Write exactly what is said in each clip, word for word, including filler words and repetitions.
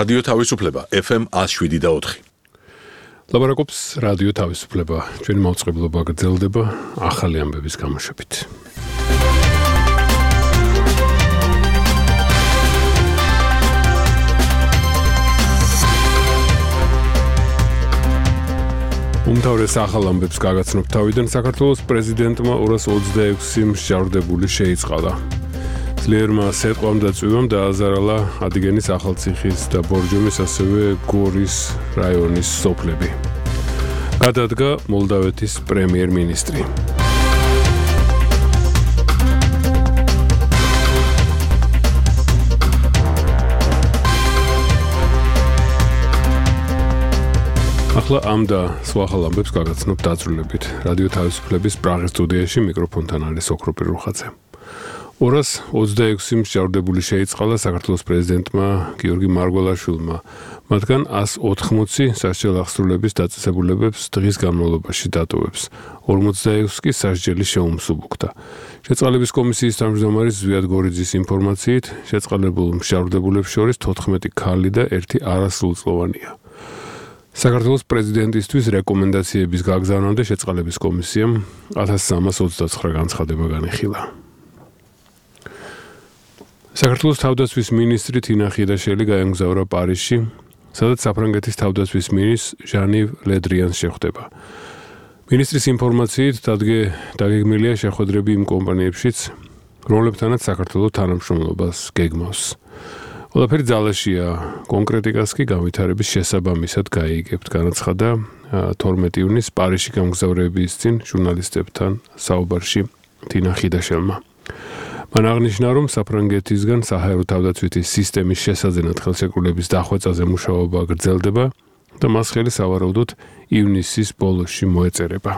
რადიო თავისუფლება ეფ ემ one oh seven და four. ლაბარაკობს რადიო თავისუფლება. ჩვენი მაუწყებლობა გრძელდება ახალი ამბების გამოშვებით. უმთავრეს ახალ ამბებს გაგაცნობ თავიდან საქართველოს პრეზიდენტმა ორას ოცდაექვსი მსჯავრდებული შეიწყალა. ძლიერმა სეტყვამ და წვიმამ დააზარალა ადიგენის ახალციხის და ბორჯომის, ასევე გორის რაიონის სოფლები. გადადგა მოლდავეთის პრემიერ-მინისტრი. ახლა ამ და სხვა ახალ ამბებს გაგაცნობ დაწვრილებით. რადიო თავისუფლების პრაღის სტუდიაში მიკროფონთან არის ოქროპირ რუხაძე. ორას ოცდაექვსი მსჯავრდებული შეიწყალა საქართველოს პრეზიდენტმა გიორგი მარგველაშვილმა. მათგან one eighty სასჯელ აღსრულების დაწესებულებებს დღის განმავლობაში დატოვებს. ორმოცდაექვსი კი სასჯელი შეუმსუბუქდა. შეწყალების კომისიის თავმჯდომარის ზვიად გორიძის ინფორმაციით, შეწყალებულ მსჯავრდებულებს შორის თოთხმეტი ქალი და ერთი არასრულწლოვანია. საქართველოს პრეზიდენტისთვის რეკომენდაციების გაგზავნამდე შეწყალების კომისიამ one thousand three hundred twenty-nine განცხადება განიხილა. საქართველოს თავდაცვის მინისტრი თინა ხიდაშელი გაემგზავრა პარიზში, სადაც საფრანგეთის თავდაცვის მინისტრ ჟან-იվ ლე დრიანს შეხვდება. მინისტრის ინფორმაციით დაგეგმილია შეხვედრები იმ კომპანიებშიც, რომლებთანაც საქართველოს თანამშრომლობას გეგმავს. ყველაფერი ძალაშია, კონკრეტიკას კი განვითარების შესაბამისად გაიგებთ, განაცხადა თორმეტი ივნისს პარიზში გამგზავრების წინ ჟურნალისტებთან საუბარში თინა ხიდაშელმა. მან აღნიშნა, რომ საფრანგეთისგან საჰაერო თავდაცვითი სისტემის შესაძენად ხელშეკრულების დახვეწაზე მუშაობა გრძელდება და მას ხელი სავარაუდოდ ივნისის ბოლოსში მოეწერება.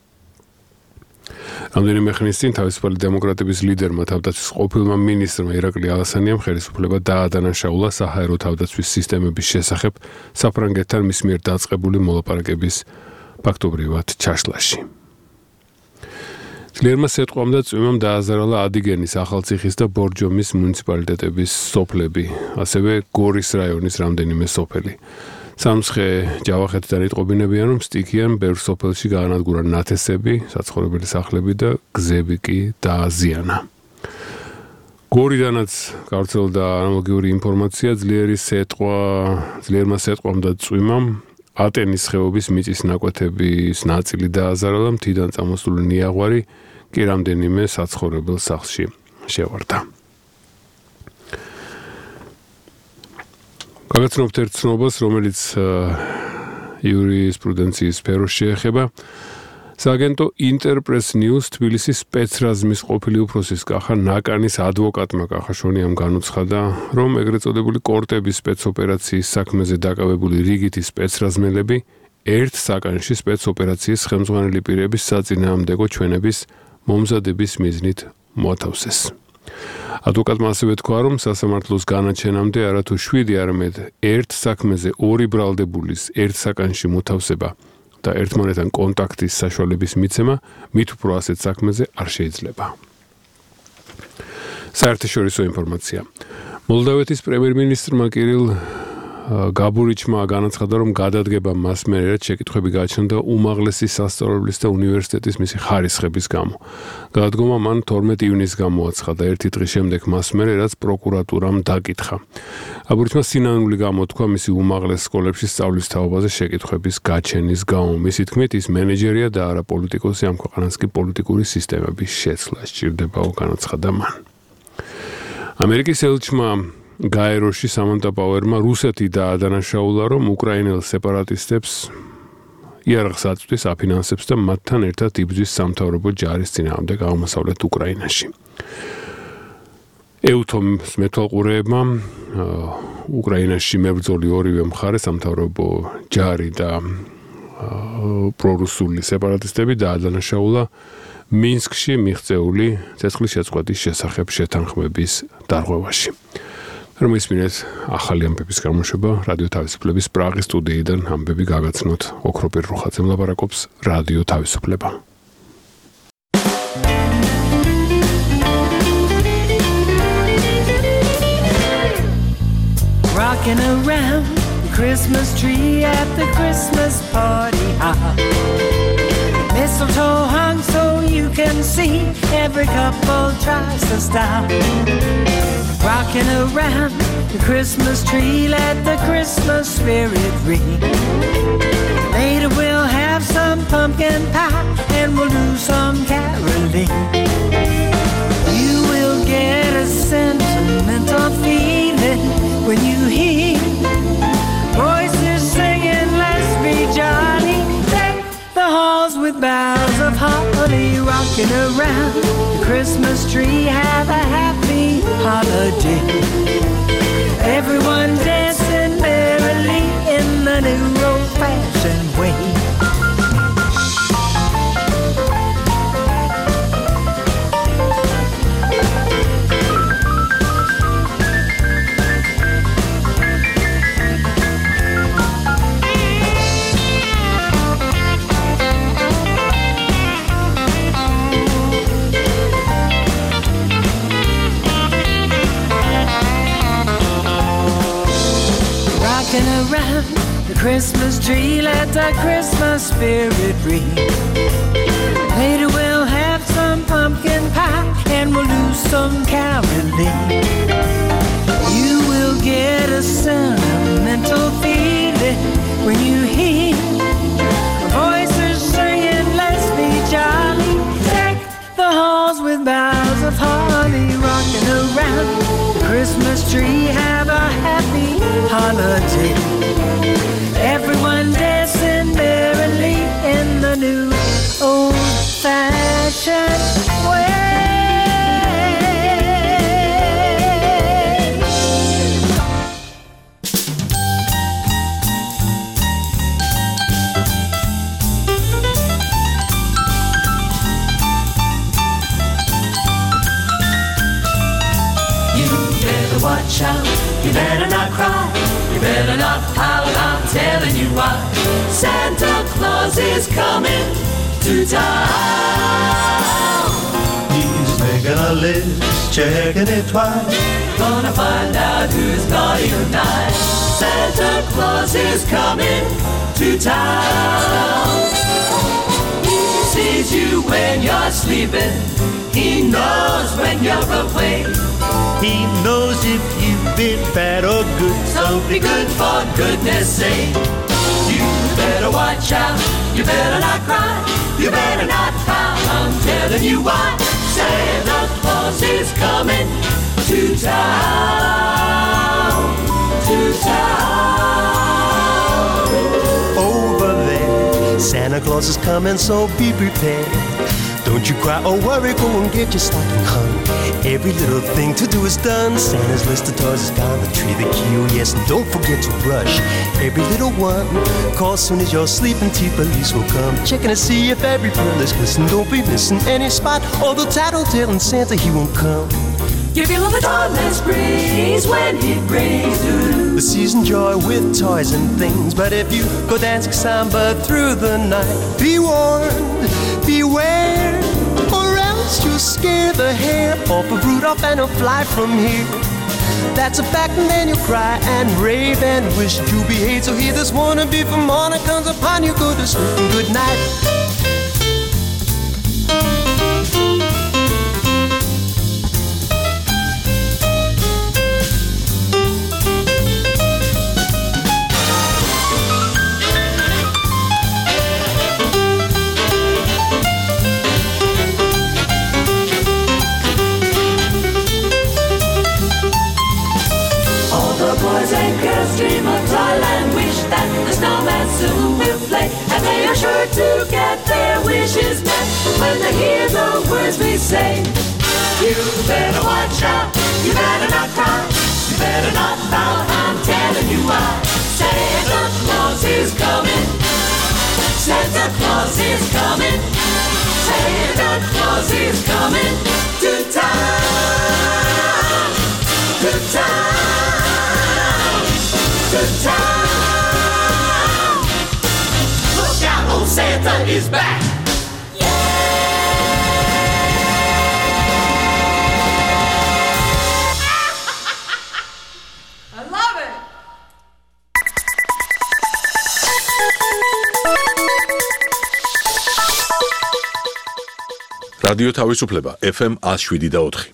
რამდენიმე ხნის წინ თავისუფალი დემოკრატების ლიდერმა თავდაცვის ყოფილმა მინისტრმა ირაკლი ალასანიამ ხელისუფლება დაადანაშაულა საჰაერო თავდაცვის სისტემების შესახებ საფრანგეთთან მის მიერ დაწყებული მოლაპარაკების ფაქტობრივად ჩაშლაში. ძლიერმა სეტყვამ და წვიმამ დააზარალა ადიგენის, ახალციხის და ბორჯომის მუნიციპალიტეტების სოფლები, ასევე გორის რაიონის რამდენიმე სოფელი. სამცხე ჯავახეთიდან იტყობინებიან, რომ სტიქიან ბევრ სოფელში გაანადგურა ნათესები, საცხოვრებელი სახლები და გზები კი დააზიანა. გორიდანაც გავრცელდა ანალოგიური ინფორმაცია, ძლიერი სეტყვა, ძლიერმა სეტყვამ და წვიმამ ატენის ხეობის მიწის ნაკვეთების ნაწილი დააზარალა, მთიდან წამოსული ნიაღვარი კი რამდენიმე საცხოვრებელ სახლში შევარდა. გაგაცნობთ ერთ ცნობას, რომელიც იურისპრუდენციის სფეროს შეეხება. სააგენტო ინტერპრეს ნიუს თბილისის სპეცრაზმის ყოფილი უფროსის კახა ნაკანის ადვოკატმა კახაშონიამ განუცხადა, რომ ეგრეთ წოდებული კორტების სპეცოპერაციის საქმეზე დაკავებული რიგითი სპეცრაზმელები ერთ საკანში სპეცოპერაციის ხელმძღვანელი პირების საწინააღმდეგო ჩვენების მომზადების მიზნით მოათავსეს. ადვოკატმა ასევე თქვა, რომ სასამართლოს განაჩენამდე არათუ შვიდი, არამედ ერთ საქმეზე ორი ბრალდებულის ერთ საკანში მოთავსება და ერთმანეთთან კონტაქტის საშუალების მიცემა მით უფრო ასეთ საქმეზე არ შეიძლება. საერთაშორისო ინფორმაცია. მოლდავეთის პრემიერ-მინისტრმა კირილ გაბურიჩმა განაცხადა, რომ გადადგება მას მერე, რაც შეკითხვები გააჩნდა უმაღლესი სასწავლებლის და უნივერსიტეტის მისი ხარისხების გამო. გადადგომა მან თორმეტი ივნისს გამოაცხადა, ერთი დღის შემდეგ მას მერე, რაც პროკურატურამ დაკითხა. გაბურიჩმა სინანული გამოთქვა მისი უმაღლეს სკოლებში სწავლის თაობაზე შეკითხვების გაჩენის გამო. მისი თქმით, ის მენეჯერია და არა პოლიტიკოსი, ამ ქვეყანას კი პოლიტიკური სისტემების შეცვლა სჭირდებაო, განაცხადა მან. ამერიკის ელჩმა გაეროში სამანტა პაუერმა რუსეთი დაადანაშაულა, რომ უკრაინელ სეპარატისტებს იარაღს აწვდის, აფინანსებს და მათთან ერთად იბრძვის სამთავრობო ჯარის წინააღმდეგ აღმოსავლეთ უკრაინაში. ეუთომს მეთვალყურეებმა უკრაინაში მებრძოლი ორივე მხარე, სამთავრობო ჯარი და პრორუსული სეპარატისტები დაადანაშაულა მინსკში მიღწეული ცეცხლის შეწყვეტის შესახებ შეთანხმების დარღვევაში. რომ ისმინეთ ახალი ამბების გამოშვება რადიო თავისუფლების პრაღის სტუდიიდან ამბები გაგაცნოთ ოქროპირ რუხაძემ ლაპარაკობს რადიო თავისუფლება. Rock Rocking around the Christmas tree at the Christmas party hop. Mistletoe hung so you can see, every couple tries to stop. Rocking around the Christmas tree, let the Christmas spirit ring. Later we'll have some pumpkin pie and we'll do some caroling. You will get a sentimental feeling when you hear voices singing, let's be jolly. Deck the halls with boughs of holly. Rocking around the Christmas tree, have a happy holiday. Everyone dancing merrily in the new old-fashioned way. Rocking around the Christmas tree, let the Christmas spirit ring. Later we'll have some pumpkin pie and we'll do some caroling. You will get a sentimental feeling when you hear voices singing, let's be jolly. Deck the halls with boughs of holly. Rocking around the Christmas tree, have a happy holiday. Everyone dancing merrily in the new old-fashioned way. Watch out, you better not cry, you better not pout, I'm telling you why. Santa Claus is coming to town. He's making a list, checking it twice. Gonna find out who's naughty or nice. Santa Claus is coming to town. He sees you when you're sleeping, he knows when you're awake. He knows if you've been bad or good. So be good for goodness sake. You better watch out, you better not cry, you better not pout, I'm telling you why. Santa Claus is coming to town, to town. Over there, Santa Claus is coming, so be prepared. Don't you cry or worry, go and get your stocking hung. Every little thing to do is done. Santa's list of toys is down the tree, the key, oh yes, and don't forget to brush every little one. Call soon as you're sleeping, T police will come, checking to see if every pearl is glistening. Don't be missing any spot, although tattletelling Santa, he won't come. You feel the dawnless breeze when he brings you the season joy with toys and things. But if you go dancing samba through the night, be warned, beware, or else you'll scare the hair off of Rudolph and he'll fly from here. That's a fact, and then you'll cry and rave and wish you behave. So hear this wannabe from morning comes upon you, go to sleep and good night. Dream of toyland, wish that the snowman soon will play, and they are sure to get their wishes met when they hear the words we say. You better watch out, you better not cry, you better not pout, I'm telling you why. Santa Claus is coming, Santa Claus is coming, Santa Claus is coming to town, to town. To town. Look out, old Santa is back. I love it. რადიო თავისუფლება ეფ ემ one oh seven და four.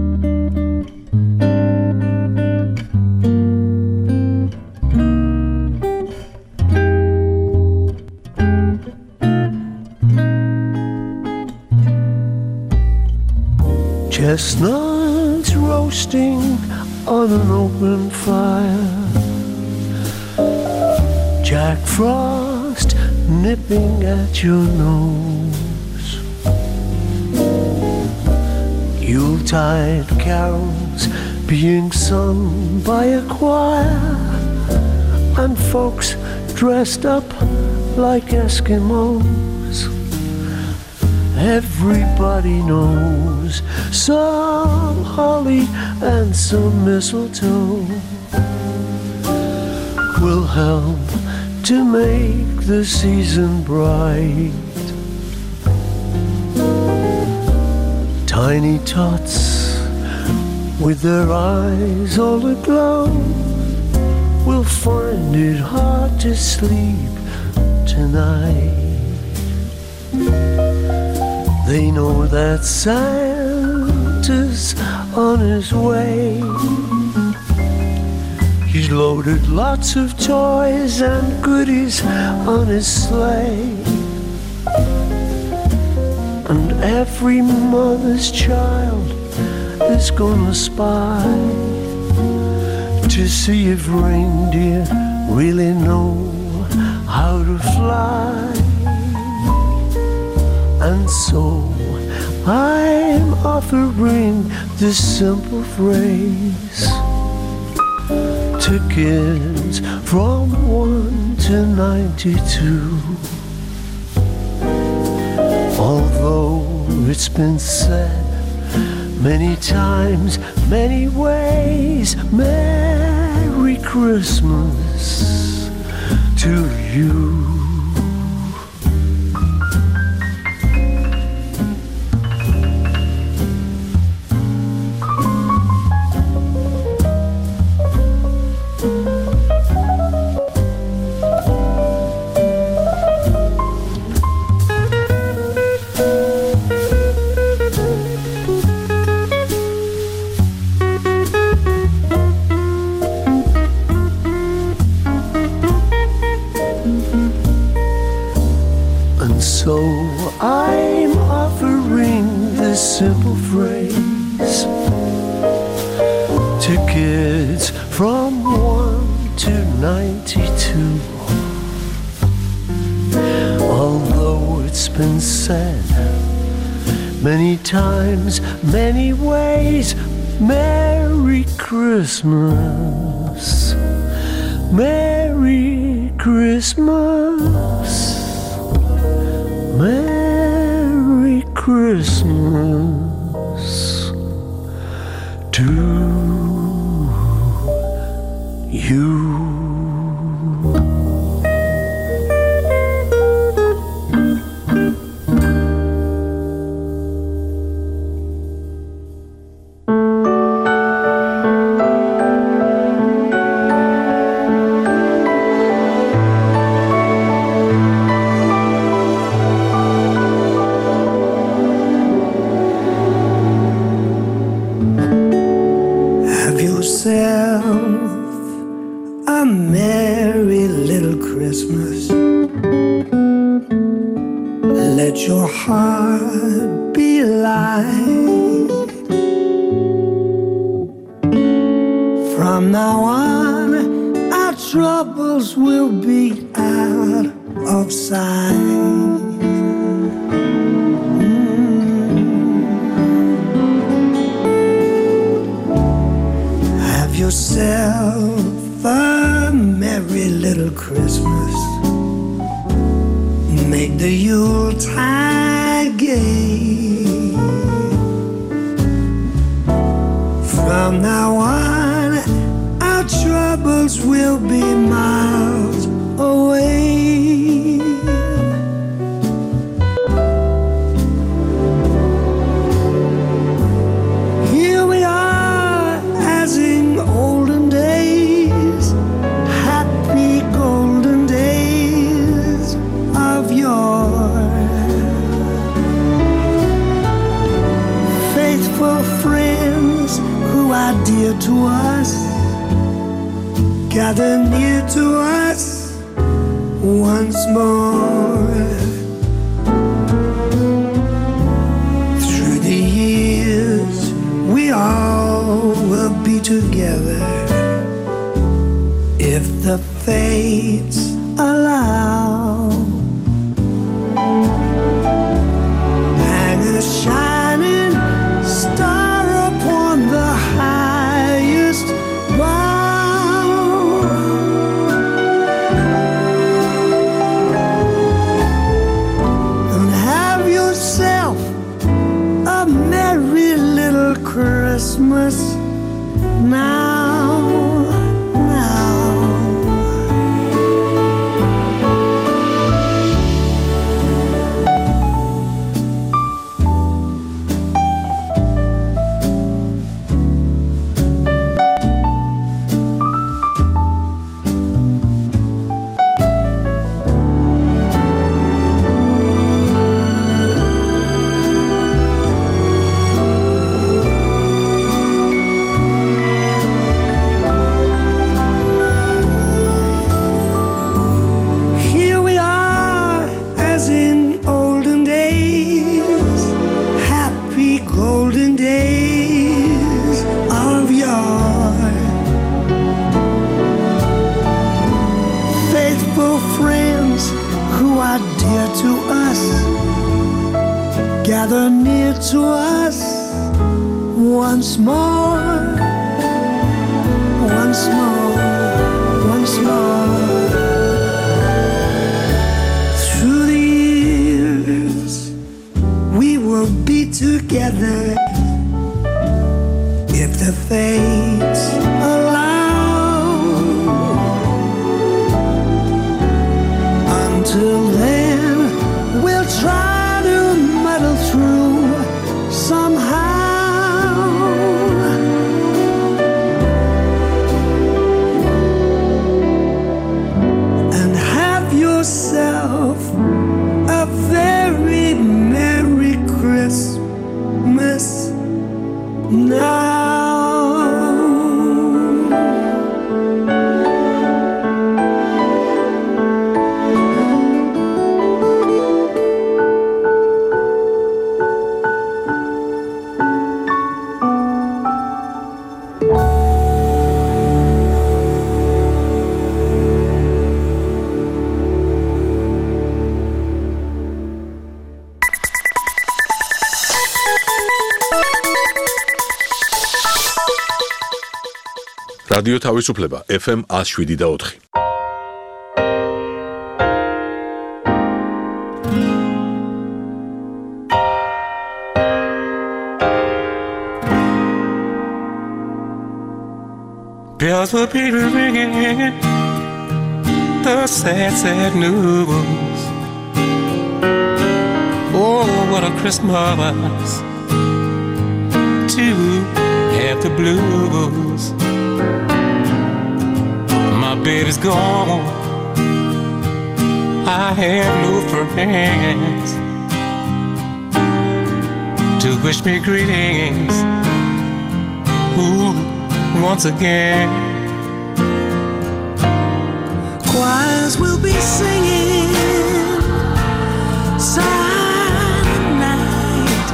Chestnuts roasting on an open fire, Jack Frost nipping at your nose, Yuletide carols being sung by a choir, and folks dressed up like Eskimos. Everybody knows some holly and some mistletoe will help to make the season bright. Tiny tots with their eyes all aglow will find it hard to sleep tonight. They know that Santa's on his way. He's loaded lots of toys and goodies on his sleigh. And every mother's child is gonna spy to see if reindeer really know how to fly. And so I'm offering this simple phrase to kids from one to ninety-two. Although it's been said many times, many ways, Merry Christmas to you. So I'm offering this simple phrase to kids from one to ninety-two. Although it's been said many times, many ways, Merry Christmas, Merry Christmas, Merry Christmas to you. A merry little Christmas. Let your heart be light. From now on, our troubles will be out of sight. Have yourself a merry little Christmas. Make the Yuletide gay. From now on, our troubles will be miles away. Here we are as in olden days, happy golden days of yore. faithful friends who are dear to us, gather near to us once more. Through the years we all will be together if the fates allow. Hang a shining star upon the highest bough. And have yourself a merry little Christmas now, now. Gather near to us once more, once more, once more. Through the years we will be together if the fates allow. Until then we'll try through somehow. And have yourself a very Merry Christmas now. რადიო თავისუფლება ეფ ემ one oh seven და four. Bells will be ringing the sad, sad news. Oh, what a Christmas to have the blues. My baby's gone, I have no friends to wish me greetings. Ooh, once again. Choirs will be singing silent night,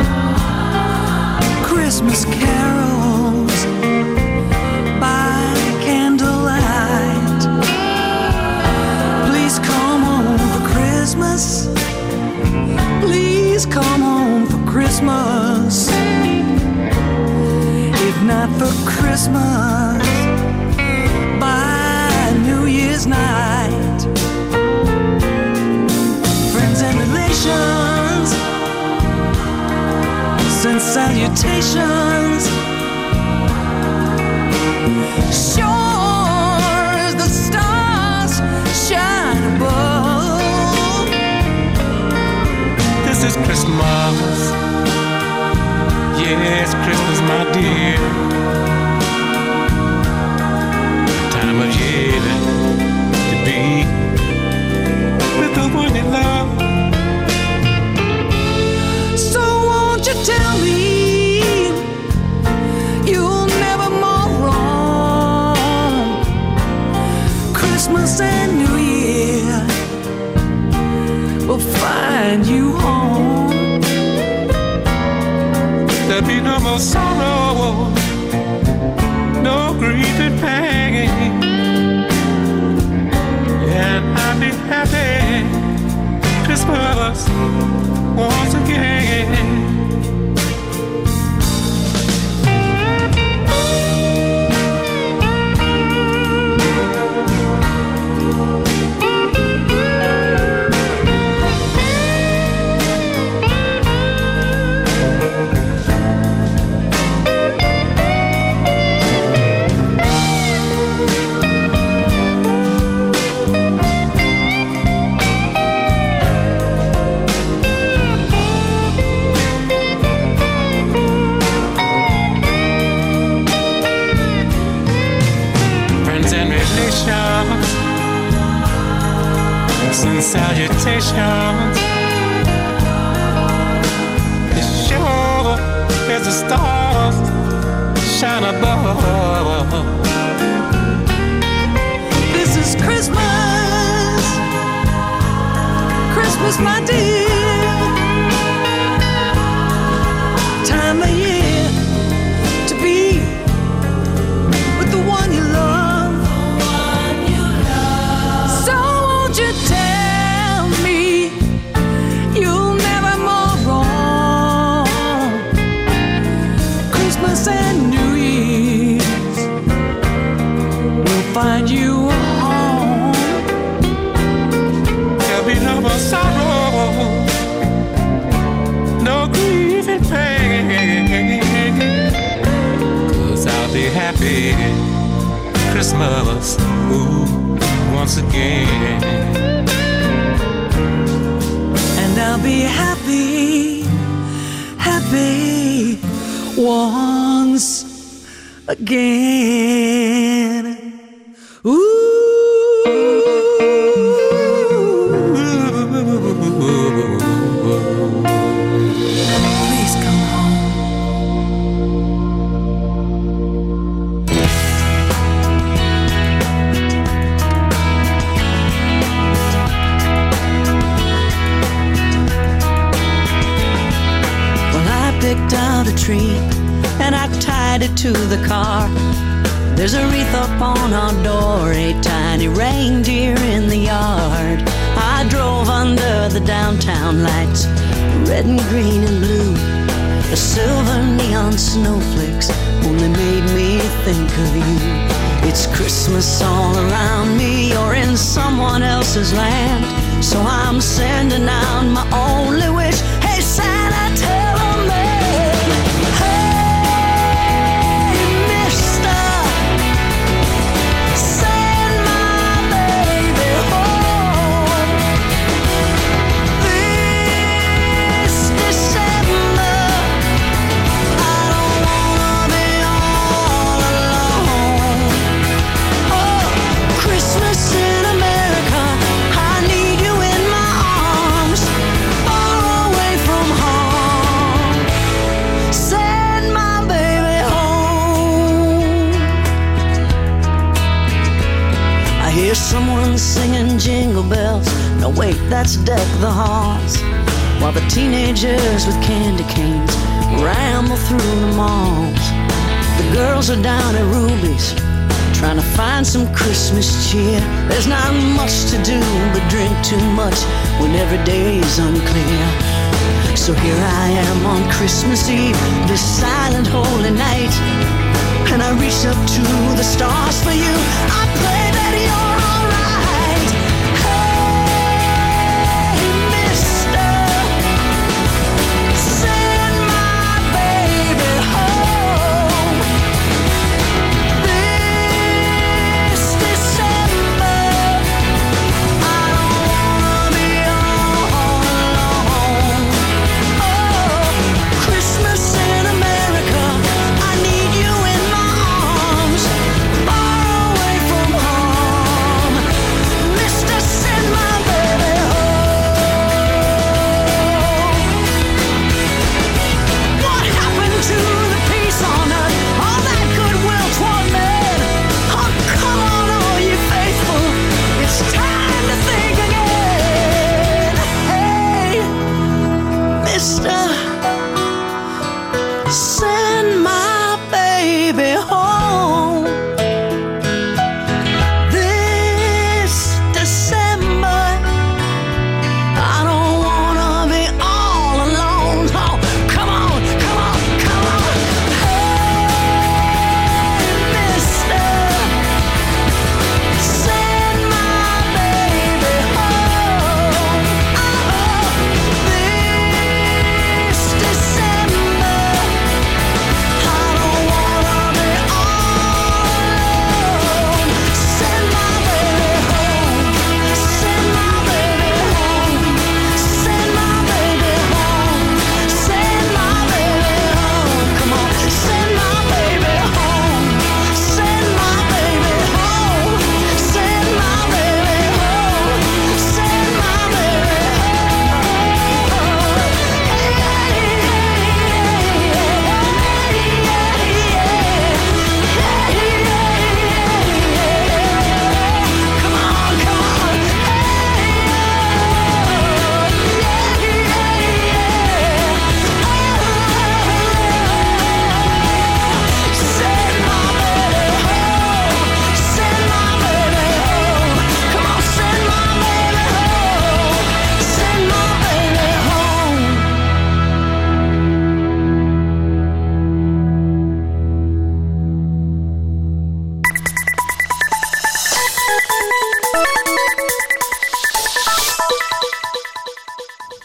Christmas carols by candlelight. Please come home for Christmas, please come home for Christmas. If not for Christmas, by New Year's night. Friends and relations send salutations. Sure as the stars shine above, this is Christmas. Yes, Christmas, my dear. Time of year to be with the one you love. So won't you tell me There'll be no more sorrow, no grief and pain, and I'll be happy Christmas once again. And salutations, as sure as the stars shine above. This is Christmas, Christmas, my dear, time of year to be with the one you love. You tell me you'll never more wrong. Christmas and New Year's will find you home. There'll be no more sorrow, no grief and pain, 'cause I'll be happy Christmas, ooh, once again. And I'll be happy, happy once again. Ooh. Please come home. Picked out a tree and I tied it to the car. There's a wreath up on our door, a tiny reindeer in the yard. I drove under the downtown lights, red and green and blue. The silver neon snowflakes only made me think of you. It's Christmas all around me, you're in someone else's land, so I'm sending out my only wish. Hey Santa, tell someone singing jingle bells. No wait, that's Deck the Halls. While the teenagers with candy canes ramble through the malls. The girls are down at Ruby's trying to find some Christmas cheer. There's not much to do but drink too much when every day is unclear. So here I am on Christmas Eve, this silent holy night, and I reach up to the stars for you. I pray that you're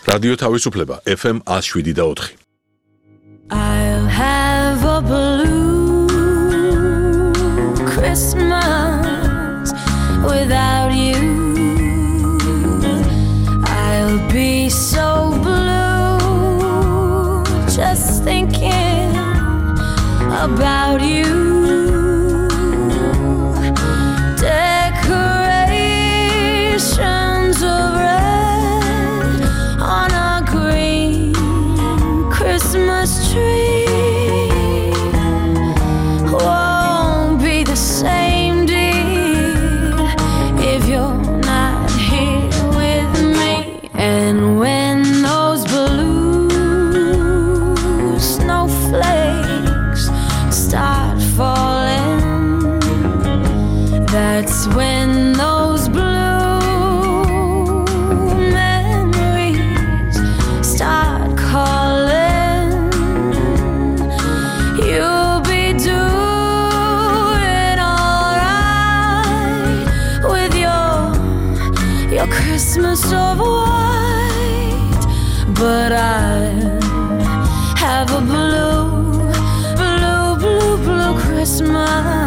რადიო თავისუფლება F M one oh seven და four. I'll have a blue Christmas without you. I'll be so blue just thinking about you. Decorations of red on a green Christmas tree won't be the same, dear, if you're not here with me. And when those blue snowflakes start falling, that's when those blue memories start calling. You'll be doing alright with your your Christmas of white, but I have a blue, blue, blue, blue Christmas.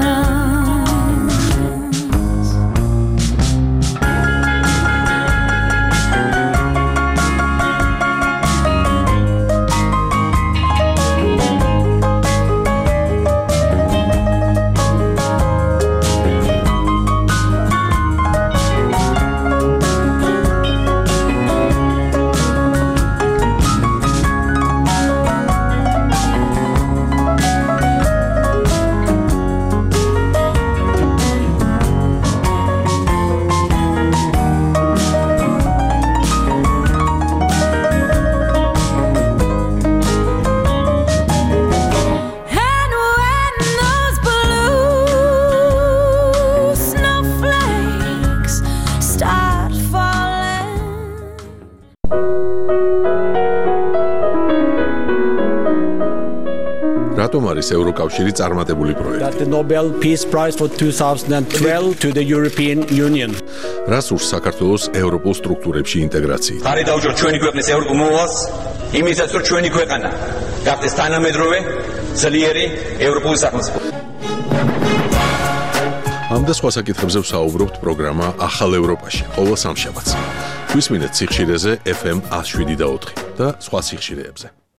რატომ არის ევროკავშირი წარმატებული პროექტი? That the Nobel Peace Prize for twenty twelve to the European Union. რას ურს საქართველოს ევროპულ სტრუქტურებში ინტეგრაციით? ხარი დაუჭიროთ ჩვენი ქვეყნის ევროპულ მოვალს, იმისაც რომ ჩვენი ქვეყანა გახდეს თანამედროვე, ძლიერი ევროპული სახელმწიფო. ამ და სხვა საკითხებზე ვსაუბრობთ პროგრამა ახალ ევროპაში, ყოველ სამშაბათს. გვისმინეთ სიხშირეზე F M one oh seven და four და სხვა სიხშირეებზე.